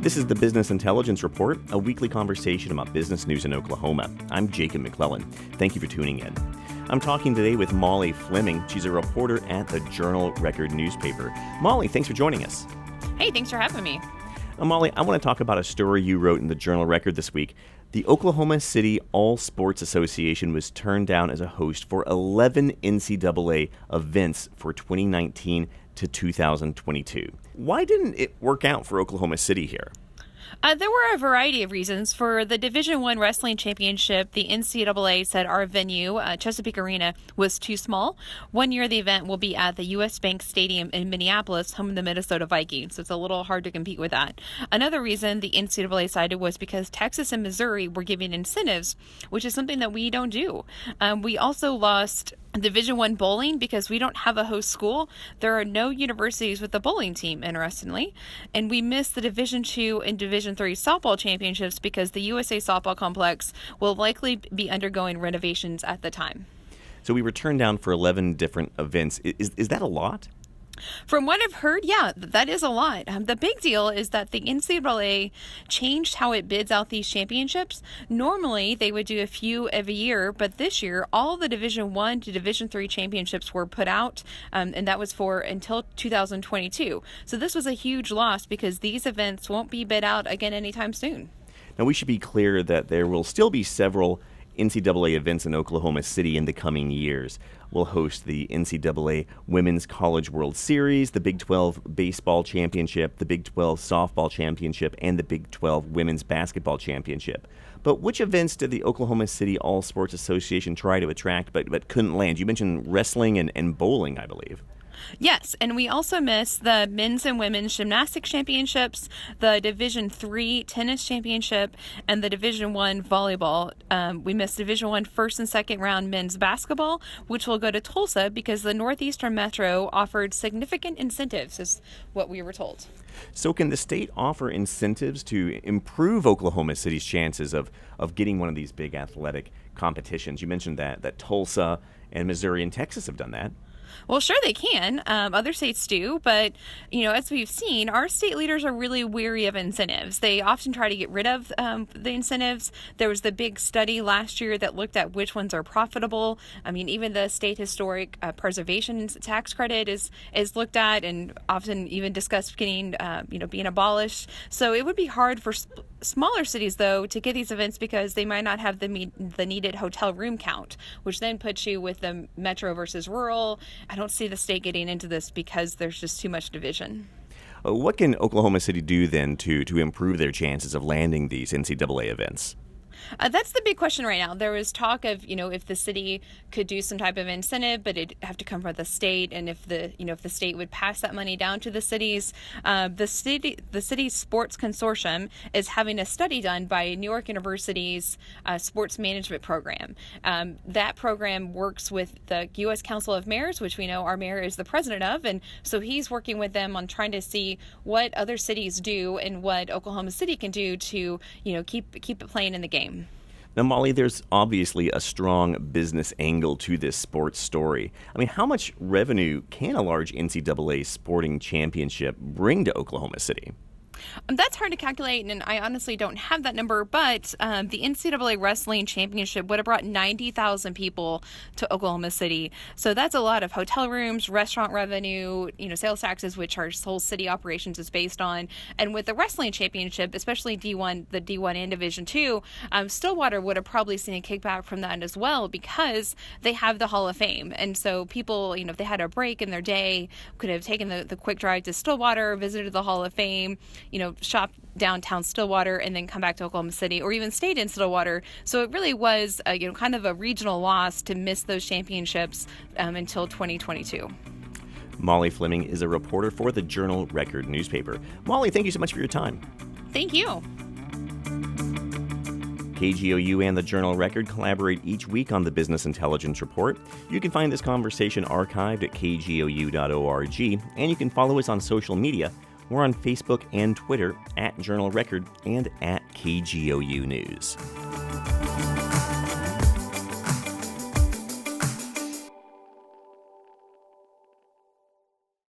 This is the Business Intelligence Report, a weekly conversation about business news in Oklahoma. I'm Jacob McClellan. Thank you for tuning in. I'm talking today with Molly Fleming. She's a reporter at the Journal-Record newspaper. Molly, thanks for joining us. Hey, thanks for having me. Molly, I want to talk about a story you wrote in the Journal-Record this week. The Oklahoma City All Sports Association was turned down as a host for 11 NCAA events for 2019 to 2022. Why didn't it work out for Oklahoma City here? There were a variety of reasons. For the Division I Wrestling Championship, the NCAA said our venue, Chesapeake Arena, was too small. One year the event will be at the U.S. Bank Stadium in Minneapolis, home of the Minnesota Vikings, so it's a little hard to compete with that. Another reason the NCAA cited was because Texas and Missouri were giving incentives, which is something that we don't do. We also lost Division I bowling because we don't have a host school. There are no universities with a bowling team, interestingly. And we missed the Division II and Division III softball championships because the USA Softball Complex will likely be undergoing renovations at the time. So we were turned down for 11 different events. Is that a lot? From what I've heard, yeah, that is a lot. The big deal is that the NCAA changed how it bids out these championships. Normally, they would do a few every year, but this year, all the Division I to Division III championships were put out, and that was for until 2022. So this was a huge loss because these events won't be bid out again anytime soon. Now, we should be clear that there will still be several NCAA events in Oklahoma City in the coming years. We'll host the NCAA Women's College World Series, the Big 12 Baseball Championship, the Big 12 Softball Championship, and the Big 12 Women's Basketball Championship. But which events did the Oklahoma City All Sports Association try to attract but couldn't land? You mentioned wrestling and bowling, I believe. Yes, and we also missed the men's and women's gymnastics championships, the Division III tennis championship, and the Division I volleyball. We missed Division I first and second round men's basketball, which will go to Tulsa because the Northeastern Metro offered significant incentives, is what we were told. So can the state offer incentives to improve Oklahoma City's chances of getting one of these big athletic competitions? You mentioned that Tulsa and Missouri and Texas have done that. Well, sure they can. Other states do. But, as we've seen, our state leaders are really weary of incentives. They often try to get rid of the incentives. There was the big study last year that looked at which ones are profitable. I mean, even the state historic preservation tax credit is looked at and often even discussed getting, being abolished. So it would be hard for smaller cities, though, to get these events because they might not have the needed hotel room count, which then puts you with the metro versus rural. I don't see the state getting into this because there's just too much division. What can Oklahoma City do then to improve their chances of landing these NCAA events? That's the big question right now. There was talk of, if the city could do some type of incentive, but it'd have to come from the state, and if the state would pass that money down to the cities. The city's sports consortium is having a study done by New York University's sports management program. That program works with the U.S. Council of Mayors, which we know our mayor is the president of, and so he's working with them on trying to see what other cities do and what Oklahoma City can do to, keep it playing in the game. Now, Molly, there's obviously a strong business angle to this sports story. I mean, how much revenue can a large NCAA sporting championship bring to Oklahoma City? That's hard to calculate, and I honestly don't have that number, but the NCAA Wrestling Championship would have brought 90,000 people to Oklahoma City. So that's a lot of hotel rooms, restaurant revenue, sales taxes, which our whole city operations is based on. And with the Wrestling Championship, especially D1, the D1 and Division II, Stillwater would have probably seen a kickback from that as well because they have the Hall of Fame. And so people, if they had a break in their day, could have taken the quick drive to Stillwater, visited the Hall of Fame, shop downtown Stillwater and then come back to Oklahoma City, or even stayed in Stillwater. So it really was, kind of a regional loss to miss those championships until 2022. Molly Fleming is a reporter for the Journal-Record newspaper. Molly, thank you so much for your time. Thank you. KGOU and the Journal-Record collaborate each week on the Business Intelligence Report. You can find this conversation archived at kgou.org, and you can follow us on social media. We're on Facebook and Twitter at Journal-Record and at KGOU News.